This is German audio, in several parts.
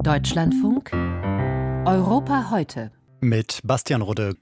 Deutschlandfunk Europa heute. Mit Bastian Rudde.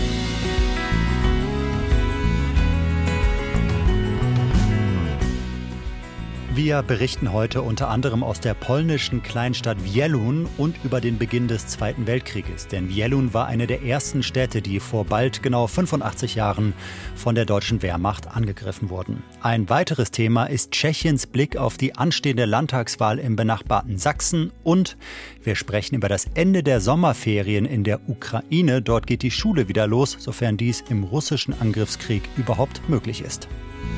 Wir berichten heute unter anderem aus der polnischen Kleinstadt Wielun und über den Beginn des Zweiten Weltkrieges. Denn Wielun war eine der ersten Städte, die vor bald genau 85 Jahren von der deutschen Wehrmacht angegriffen wurden. Ein weiteres Thema ist Tschechiens Blick auf die anstehende Landtagswahl im benachbarten Sachsen. Und wir sprechen über das Ende der Sommerferien in der Ukraine. Dort geht die Schule wieder los, sofern dies im russischen Angriffskrieg überhaupt möglich ist.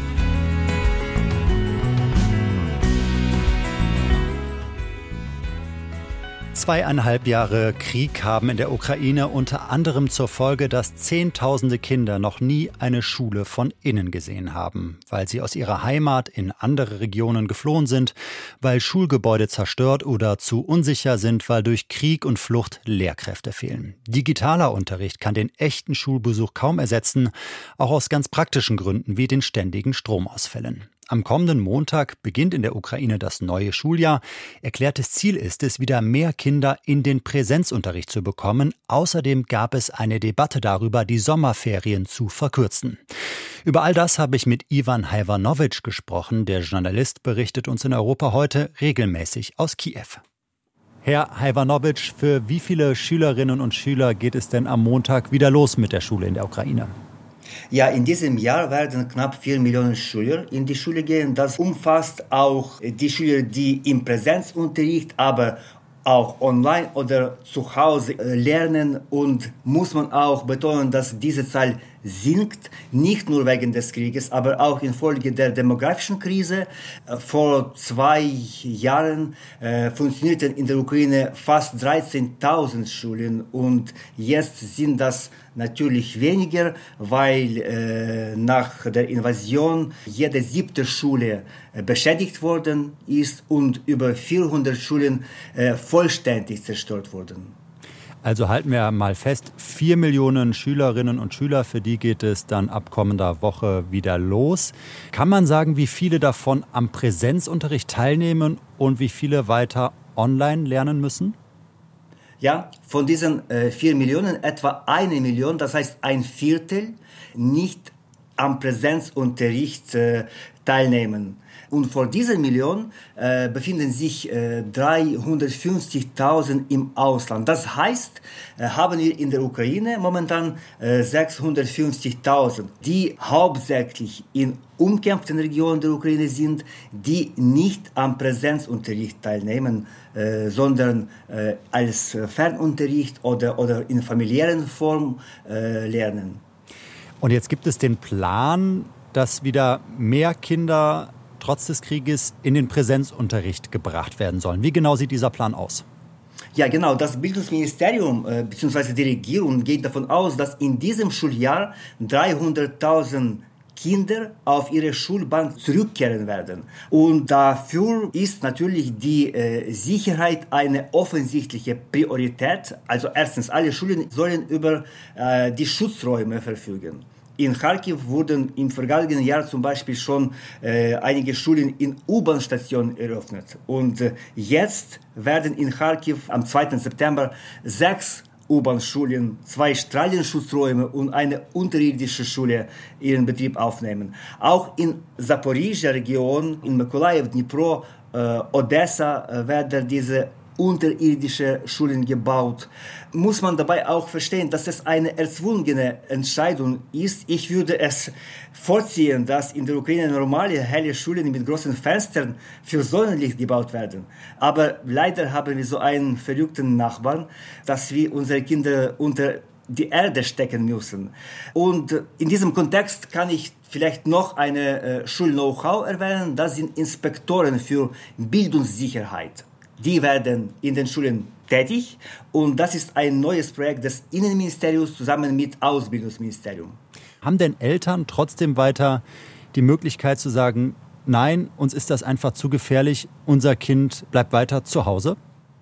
Zweieinhalb Jahre Krieg haben in der Ukraine unter anderem zur Folge, dass Zehntausende Kinder noch nie eine Schule von innen gesehen haben, weil sie aus ihrer Heimat in andere Regionen geflohen sind, weil Schulgebäude zerstört oder zu unsicher sind, weil durch Krieg und Flucht Lehrkräfte fehlen. Digitaler Unterricht kann den echten Schulbesuch kaum ersetzen, auch aus ganz praktischen Gründen wie den ständigen Stromausfällen. Am kommenden Montag beginnt in der Ukraine das neue Schuljahr. Erklärtes Ziel ist es, wieder mehr Kinder in den Präsenzunterricht zu bekommen. Außerdem gab es eine Debatte darüber, die Sommerferien zu verkürzen. Über all das habe ich mit Iwan Hajwanowitsch gesprochen. Der Journalist berichtet uns in Europa heute regelmäßig aus Kiew. Herr Hajwanowitsch, für wie viele Schülerinnen und Schüler geht es denn am Montag wieder los mit der Schule in der Ukraine? Ja, in diesem Jahr werden knapp 4 Millionen Schüler in die Schule gehen. Das umfasst auch die Schüler, die im Präsenzunterricht, aber auch online oder zu Hause lernen. Und muss man auch betonen, dass diese Zahl sinkt, nicht nur wegen des Krieges, aber auch infolge der demografischen Krise. Vor 2 Jahren funktionierten in der Ukraine fast 13.000 Schulen und jetzt sind das natürlich weniger, weil nach der Invasion jede 7. Schule beschädigt worden ist und über 400 Schulen vollständig zerstört wurden. Also halten wir mal fest, 4 Millionen Schülerinnen und Schüler, für die geht es dann ab kommender Woche wieder los. Kann man sagen, wie viele davon am Präsenzunterricht teilnehmen und wie viele weiter online lernen müssen? Ja, von diesen 4 Millionen etwa 1 Million, das heißt ein Viertel, nicht am Präsenzunterricht teilnehmen. Und vor dieser Million befinden sich 350.000 im Ausland. Das heißt, haben wir in der Ukraine momentan 650.000, die hauptsächlich in umkämpften Regionen der Ukraine sind, die nicht am Präsenzunterricht teilnehmen, sondern als Fernunterricht oder in familiären Form lernen. Und jetzt gibt es den Plan, dass wieder mehr Kinder trotz des Krieges in den Präsenzunterricht gebracht werden sollen. Wie genau sieht dieser Plan aus? Ja, genau. Das Bildungsministerium bzw. die Regierung geht davon aus, dass in diesem Schuljahr 300.000 Kinder auf ihre Schulbank zurückkehren werden. Und dafür ist natürlich die Sicherheit eine offensichtliche Priorität. Also erstens, alle Schulen sollen über die Schutzräume verfügen. In Kharkiv wurden im vergangenen Jahr zum Beispiel schon einige Schulen in U-Bahn-Stationen eröffnet. Und jetzt werden in Kharkiv am 2. September 6 U-Bahn-Schulen, 2 Strahlenschutzräume und eine unterirdische Schule ihren Betrieb aufnehmen. Auch in Zaporizhia Region, in Mykolajiw, Dnipro, Odessa werden diese unterirdische Schulen gebaut. Muss man dabei auch verstehen, dass es eine erzwungene Entscheidung ist. Ich würde es vorziehen, dass in der Ukraine normale, helle Schulen mit großen Fenstern für Sonnenlicht gebaut werden. Aber leider haben wir so einen verrückten Nachbarn, dass wir unsere Kinder unter die Erde stecken müssen. Und in diesem Kontext kann ich vielleicht noch eine Schul-Know-how erwähnen. Das sind Inspektoren für Bildungssicherheit. Die werden in den Schulen tätig und das ist ein neues Projekt des Innenministeriums zusammen mit Ausbildungsministerium. Haben denn Eltern trotzdem weiter die Möglichkeit zu sagen, nein, uns ist das einfach zu gefährlich, unser Kind bleibt weiter zu Hause?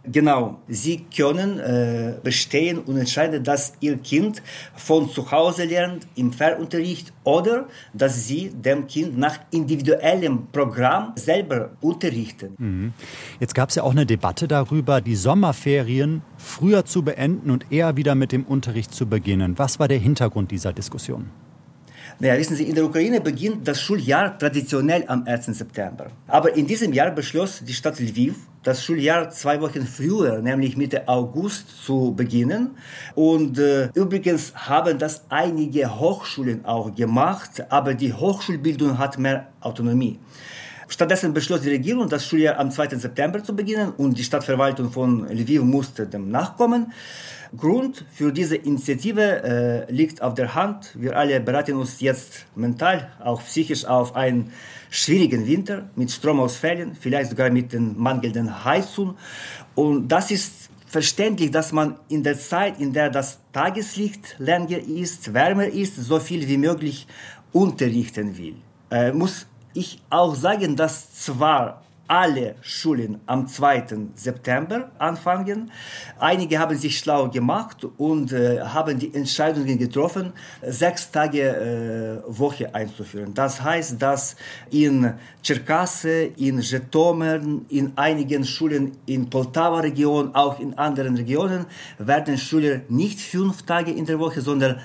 Genau, sie können bestehen und entscheiden, dass ihr Kind von zu Hause lernt, im Fernunterricht oder dass sie dem Kind nach individuellem Programm selber unterrichten. Jetzt gab es ja auch eine Debatte darüber, die Sommerferien früher zu beenden und eher wieder mit dem Unterricht zu beginnen. Was war der Hintergrund dieser Diskussion? Naja, wissen Sie, in der Ukraine beginnt das Schuljahr traditionell am 1. September. Aber in diesem Jahr beschloss die Stadt Lviv, das Schuljahr 2 Wochen früher, nämlich Mitte August, zu beginnen. Und übrigens haben das einige Hochschulen auch gemacht, aber die Hochschulbildung hat mehr Autonomie. Stattdessen beschloss die Regierung, das Schuljahr am 2. September zu beginnen und die Stadtverwaltung von Lviv musste dem nachkommen. Grund für diese Initiative liegt auf der Hand. Wir alle bereiten uns jetzt mental, auch psychisch auf einen schwierigen Winter mit Stromausfällen, vielleicht sogar mit den mangelnden Heizungen. Und das ist verständlich, dass man in der Zeit, in der das Tageslicht länger ist, wärmer ist, so viel wie möglich unterrichten will. Muss ich auch sagen, dass zwar alle Schulen am 2. September anfangen. Einige haben sich schlau gemacht und haben die Entscheidungen getroffen, 6 Tage Woche einzuführen. Das heißt, dass in Tscherkasse, in Zhytomyr, in einigen Schulen in Poltawa-Region, auch in anderen Regionen, werden Schüler nicht 5 Tage in der Woche, sondern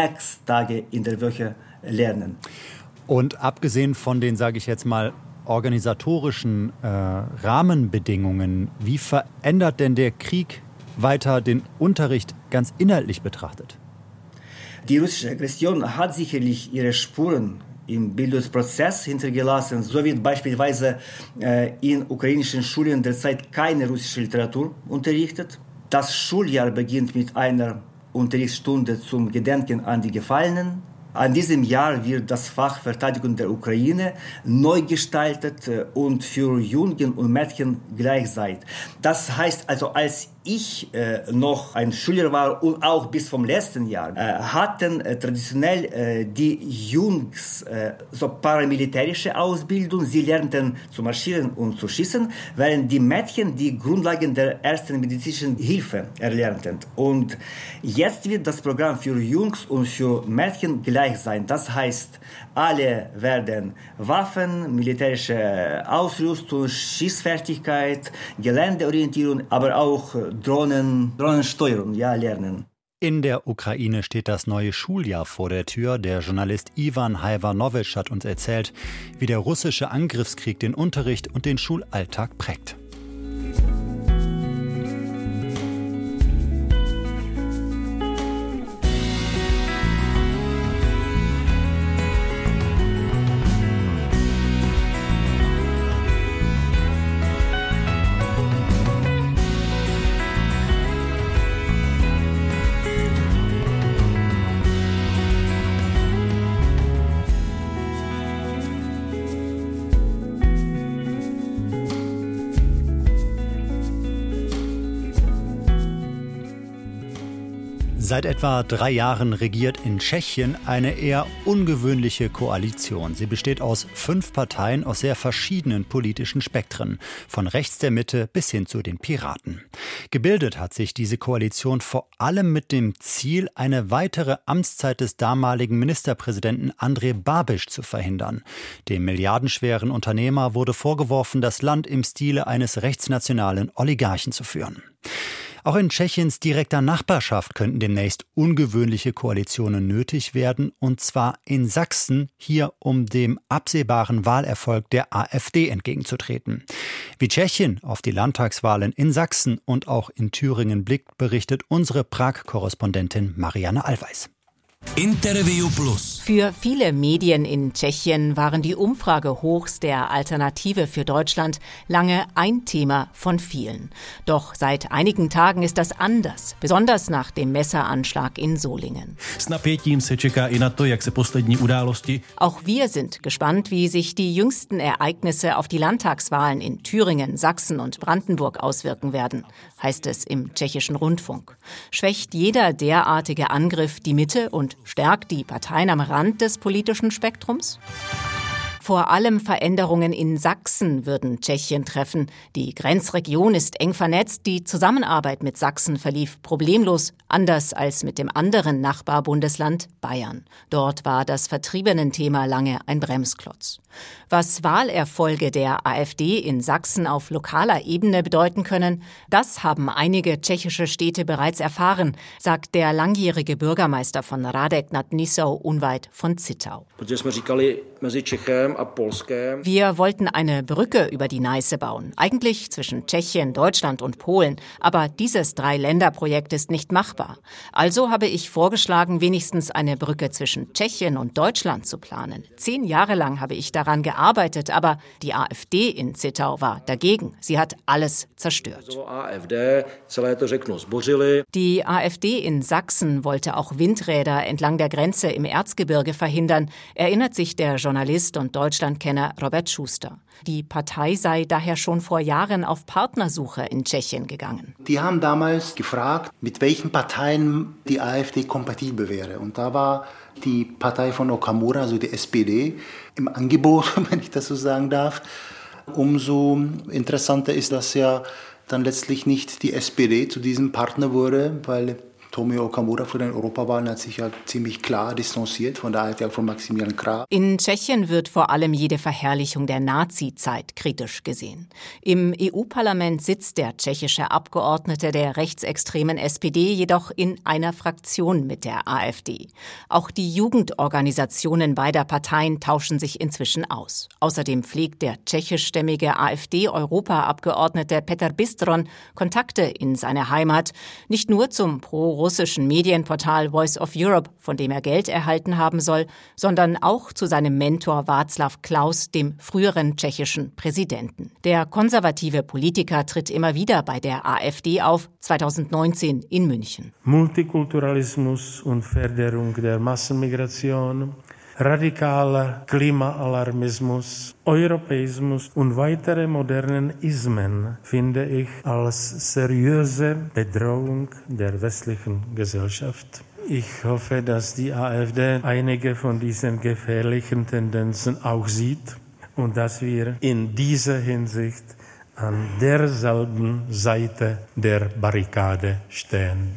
6 Tage in der Woche lernen. Und abgesehen von den, sage ich jetzt mal, organisatorischen Rahmenbedingungen, wie verändert denn der Krieg weiter den Unterricht ganz inhaltlich betrachtet? Die russische Aggression hat sicherlich ihre Spuren im Bildungsprozess hintergelassen. So wird beispielsweise in ukrainischen Schulen derzeit keine russische Literatur unterrichtet. Das Schuljahr beginnt mit einer Unterrichtsstunde zum Gedenken an die Gefallenen. An diesem Jahr wird das Fach Verteidigung der Ukraine neu gestaltet und für Jungen und Mädchen gleich sein. Das heißt also, als ich noch ein Schüler war und auch bis vom letzten Jahr, hatten traditionell die Jungs so paramilitärische Ausbildung. Sie lernten zu marschieren und zu schießen, während die Mädchen die Grundlagen der ersten medizinischen Hilfe erlernten. Und jetzt wird das Programm für Jungs und für Mädchen gleich sein. Das heißt, alle werden Waffen, militärische Ausrüstung, Schießfertigkeit, Geländeorientierung, aber auch Drohnensteuerung lernen. In der Ukraine steht das neue Schuljahr vor der Tür. Der Journalist Ivan Hajvanowitsch hat uns erzählt, wie der russische Angriffskrieg den Unterricht und den Schulalltag prägt. Seit etwa 3 Jahren regiert in Tschechien eine eher ungewöhnliche Koalition. Sie besteht aus 5 Parteien aus sehr verschiedenen politischen Spektren, von rechts der Mitte bis hin zu den Piraten. Gebildet hat sich diese Koalition vor allem mit dem Ziel, eine weitere Amtszeit des damaligen Ministerpräsidenten Andrej Babiš zu verhindern. Dem milliardenschweren Unternehmer wurde vorgeworfen, das Land im Stile eines rechtsnationalen Oligarchen zu führen. Auch in Tschechiens direkter Nachbarschaft könnten demnächst ungewöhnliche Koalitionen nötig werden, und zwar in Sachsen, hier um dem absehbaren Wahlerfolg der AfD entgegenzutreten. Wie Tschechien auf die Landtagswahlen in Sachsen und auch in Thüringen blickt, berichtet unsere Prag-Korrespondentin Marianne Allweis. Interview Plus. Für viele Medien in Tschechien waren die Umfragehochs der Alternative für Deutschland lange ein Thema von vielen. Doch seit einigen Tagen ist das anders, besonders nach dem Messeranschlag in Solingen. Auch wir sind gespannt, wie sich die jüngsten Ereignisse auf die Landtagswahlen in Thüringen, Sachsen und Brandenburg auswirken werden, heißt es im tschechischen Rundfunk. Schwächt jeder derartige Angriff die Mitte und stärkt die Parteien am Rand des politischen Spektrums? Vor allem Veränderungen in Sachsen würden Tschechien treffen. Die Grenzregion ist eng vernetzt. Die Zusammenarbeit mit Sachsen verlief problemlos, anders als mit dem anderen Nachbarbundesland Bayern. Dort war das Vertriebenenthema lange ein Bremsklotz. Was Wahlerfolge der AfD in Sachsen auf lokaler Ebene bedeuten können, das haben einige tschechische Städte bereits erfahren, sagt der langjährige Bürgermeister von Hradec nad Nisou unweit von Zittau. Wir wollten eine Brücke über die Neiße bauen, eigentlich zwischen Tschechien, Deutschland und Polen, aber dieses Drei-Länder-Projekt ist nicht machbar. Also habe ich vorgeschlagen, wenigstens eine Brücke zwischen Tschechien und Deutschland zu planen. 10 Jahre lang habe ich daran gearbeitet, aber die AfD in Zittau war dagegen. Sie hat alles zerstört. Die AfD in Sachsen wollte auch Windräder entlang der Grenze im Erzgebirge verhindern, erinnert sich der Journalist und Deutschlandkenner Robert Schuster. Die Partei sei daher schon vor Jahren auf Partnersuche in Tschechien gegangen. Die haben damals gefragt, mit welchen Parteien die AfD kompatibel wäre. Und da war die Partei von Okamura, also die SPD, im Angebot, wenn ich das so sagen darf. Umso interessanter ist, dass ja dann letztlich nicht die SPD zu diesem Partner wurde, weil Tomio Okamura für den Europawahlen hat sich ja ziemlich klar distanziert von der AfD, von Maximilian Krah. In Tschechien wird vor allem jede Verherrlichung der Nazi-Zeit kritisch gesehen. Im EU-Parlament sitzt der tschechische Abgeordnete der rechtsextremen SPD jedoch in einer Fraktion mit der AfD. Auch die Jugendorganisationen beider Parteien tauschen sich inzwischen aus. Außerdem pflegt der tschechischstämmige AfD-Europaabgeordnete Petr Bistron Kontakte in seine Heimat, nicht nur zum russischen Medienportal Voice of Europe, von dem er Geld erhalten haben soll, sondern auch zu seinem Mentor Václav Klaus, dem früheren tschechischen Präsidenten. Der konservative Politiker tritt immer wieder bei der AfD auf, 2019 in München. Multikulturalismus und Förderung der Massenmigration, radikaler Klimaalarmismus, Europäismus und weitere modernen Ismen finde ich als seriöse Bedrohung der westlichen Gesellschaft. Ich hoffe, dass die AfD einige von diesen gefährlichen Tendenzen auch sieht und dass wir in dieser Hinsicht an derselben Seite der Barrikade stehen.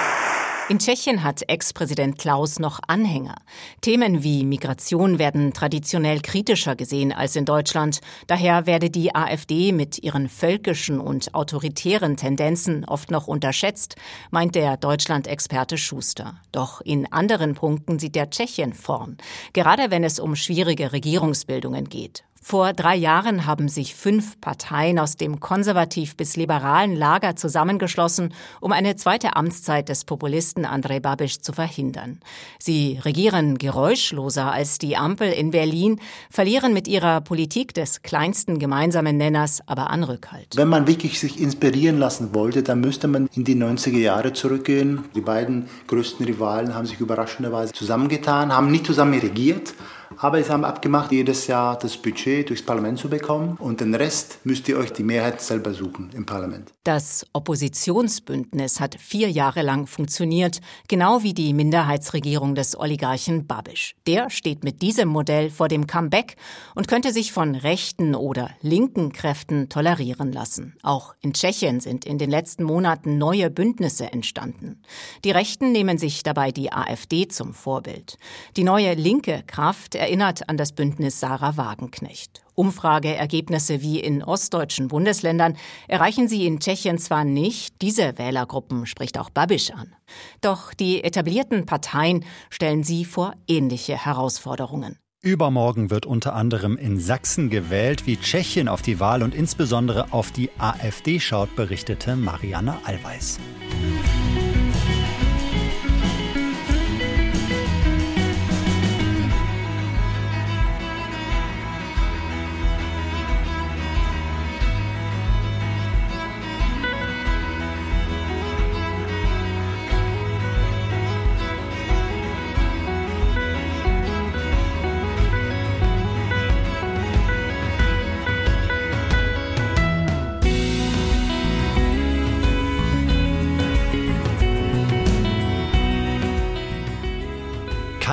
In Tschechien hat Ex-Präsident Klaus noch Anhänger. Themen wie Migration werden traditionell kritischer gesehen als in Deutschland. Daher werde die AfD mit ihren völkischen und autoritären Tendenzen oft noch unterschätzt, meint der Deutschland-Experte Schuster. Doch in anderen Punkten sieht der Tschechien vorn, gerade wenn es um schwierige Regierungsbildungen geht. Vor 3 Jahren haben sich 5 Parteien aus dem konservativ bis liberalen Lager zusammengeschlossen, um eine zweite Amtszeit des Populisten Andrej Babiš zu verhindern. Sie regieren geräuschloser als die Ampel in Berlin, verlieren mit ihrer Politik des kleinsten gemeinsamen Nenners aber an Rückhalt. Wenn man wirklich sich inspirieren lassen wollte, dann müsste man in die 90er Jahre zurückgehen. Die beiden größten Rivalen haben sich überraschenderweise zusammengetan, haben nicht zusammen regiert, aber sie haben abgemacht, jedes Jahr das Budget durchs Parlament zu bekommen und den Rest müsst ihr euch die Mehrheit selber suchen im Parlament. Das Oppositionsbündnis hat 4 Jahre lang funktioniert, genau wie die Minderheitsregierung des Oligarchen Babiš. Der steht mit diesem Modell vor dem Comeback und könnte sich von rechten oder linken Kräften tolerieren lassen. Auch in Tschechien sind in den letzten Monaten neue Bündnisse entstanden. Die Rechten nehmen sich dabei die AfD zum Vorbild. Die neue linke Kraft erinnert an das Bündnis Sarah Wagenknecht. Umfrageergebnisse wie in ostdeutschen Bundesländern erreichen sie in Tschechien zwar nicht, diese Wählergruppen spricht auch Babiš an. Doch die etablierten Parteien stellen sie vor ähnliche Herausforderungen. Übermorgen wird unter anderem in Sachsen gewählt. Wie Tschechien auf die Wahl und insbesondere auf die AfD schaut, berichtete Marianne Allweis.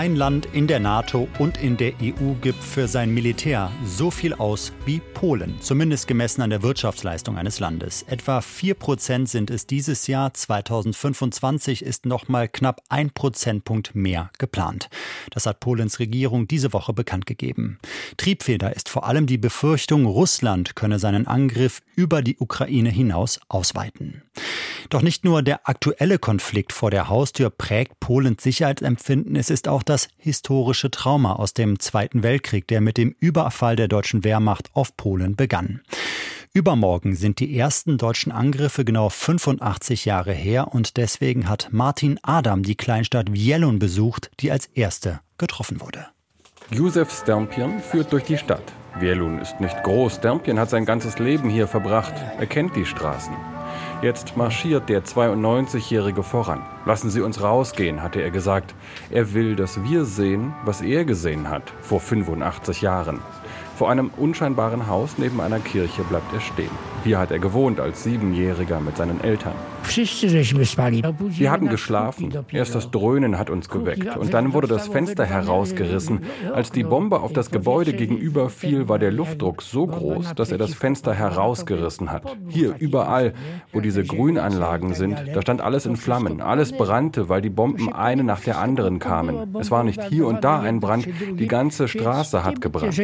Kein Land in der NATO und in der EU gibt für sein Militär so viel aus wie Polen, zumindest gemessen an der Wirtschaftsleistung eines Landes. Etwa 4% sind es dieses Jahr. 2025 ist noch mal knapp 1 Prozentpunkt mehr geplant. Das hat Polens Regierung diese Woche bekannt gegeben. Triebfeder ist vor allem die Befürchtung, Russland könne seinen Angriff über die Ukraine hinaus ausweiten. Doch nicht nur der aktuelle Konflikt vor der Haustür prägt Polens Sicherheitsempfinden, es ist auch das historische Trauma aus dem Zweiten Weltkrieg, der mit dem Überfall der deutschen Wehrmacht auf Polen begann. Übermorgen sind die ersten deutschen Angriffe genau 85 Jahre her und deswegen hat Martin Adam die Kleinstadt Wielun besucht, die als erste getroffen wurde. Józef Stępień führt durch die Stadt. Wielun ist nicht groß, Stępień hat sein ganzes Leben hier verbracht, er kennt die Straßen. Jetzt marschiert der 92-Jährige voran. Lassen Sie uns rausgehen, hatte er gesagt. Er will, dass wir sehen, was er gesehen hat vor 85 Jahren. Vor einem unscheinbaren Haus neben einer Kirche bleibt er stehen. Hier hat er gewohnt als 7-Jähriger mit seinen Eltern. Wir hatten geschlafen. Erst das Dröhnen hat uns geweckt. Und dann wurde das Fenster herausgerissen. Als die Bombe auf das Gebäude gegenüber fiel, war der Luftdruck so groß, dass er das Fenster herausgerissen hat. Hier, überall, wo diese Grünanlagen sind, da stand alles in Flammen. Alles brannte, weil die Bomben eine nach der anderen kamen. Es war nicht hier und da ein Brand, die ganze Straße hat gebrannt.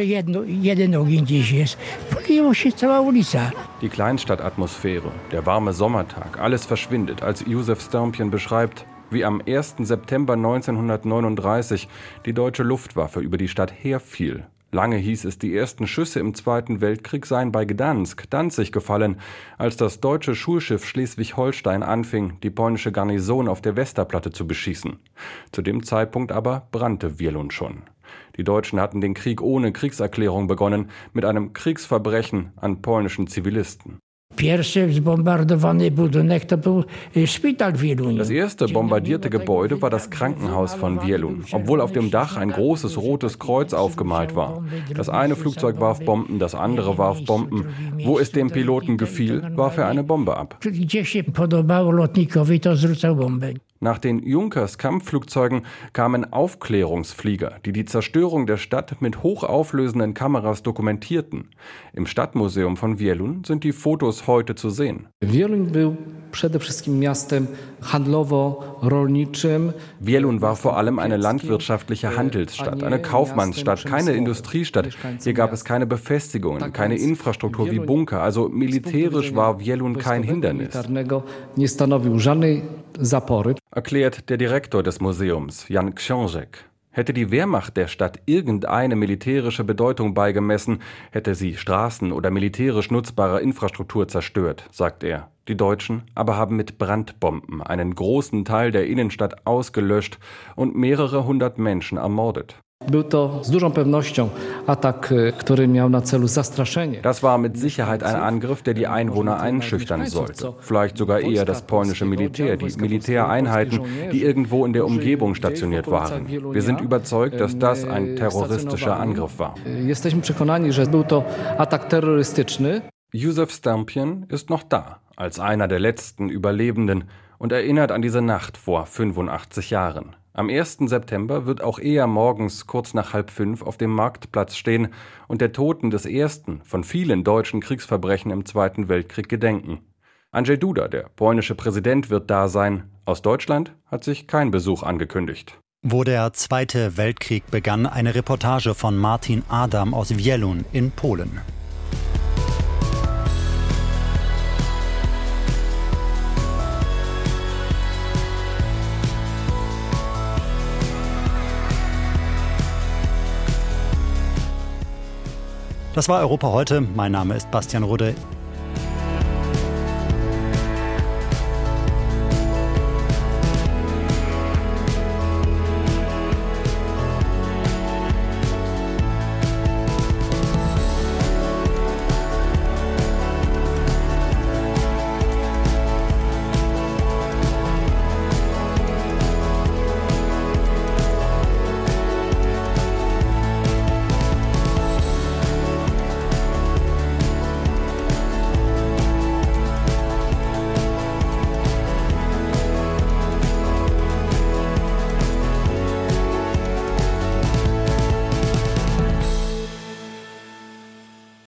Die Kleinstadtatmosphäre, der warme Sommertag, alles verschwindet, als Józef Stępień beschreibt, wie am 1. September 1939 die deutsche Luftwaffe über die Stadt herfiel. Lange hieß es, die ersten Schüsse im Zweiten Weltkrieg seien bei Gdansk, Danzig gefallen, als das deutsche Schulschiff Schleswig-Holstein anfing, die polnische Garnison auf der Westerplatte zu beschießen. Zu dem Zeitpunkt aber brannte Wielun schon. Die Deutschen hatten den Krieg ohne Kriegserklärung begonnen, mit einem Kriegsverbrechen an polnischen Zivilisten. Das erste bombardierte Gebäude war das Krankenhaus von Wielun, obwohl auf dem Dach ein großes rotes Kreuz aufgemalt war. Das eine Flugzeug warf Bomben, das andere warf Bomben. Wo es dem Piloten gefiel, warf er eine Bombe ab. Nach den Junkers-Kampfflugzeugen kamen Aufklärungsflieger, die die Zerstörung der Stadt mit hochauflösenden Kameras dokumentierten. Im Stadtmuseum von Wielun sind die Fotos heute zu sehen. Wielun war vor allem eine landwirtschaftliche Handelsstadt, eine Kaufmannsstadt, keine Industriestadt. Hier gab es keine Befestigungen, keine Infrastruktur wie Bunker, also militärisch war Wielun kein Hindernis. Erklärt der Direktor des Museums, Jan Książek. Hätte die Wehrmacht der Stadt irgendeine militärische Bedeutung beigemessen, hätte sie Straßen oder militärisch nutzbare Infrastruktur zerstört, sagt er. Die Deutschen aber haben mit Brandbomben einen großen Teil der Innenstadt ausgelöscht und mehrere hundert Menschen ermordet. Das war mit Sicherheit ein Angriff, der die Einwohner einschüchtern sollte. Vielleicht sogar eher das polnische Militär, die Militäreinheiten, die irgendwo in der Umgebung stationiert waren. Wir sind überzeugt, dass das ein terroristischer Angriff war. Józef Stępień ist noch da, als einer der letzten Überlebenden und erinnert an diese Nacht vor 85 Jahren. Am 1. September wird auch er morgens kurz nach 4:30 auf dem Marktplatz stehen und der Toten des ersten von vielen deutschen Kriegsverbrechen im Zweiten Weltkrieg gedenken. Andrzej Duda, der polnische Präsident, wird da sein. Aus Deutschland hat sich kein Besuch angekündigt. Wo der Zweite Weltkrieg begann, eine Reportage von Martin Adam aus Wielun in Polen. Das war Europa heute. Mein Name ist Bastian Rudde.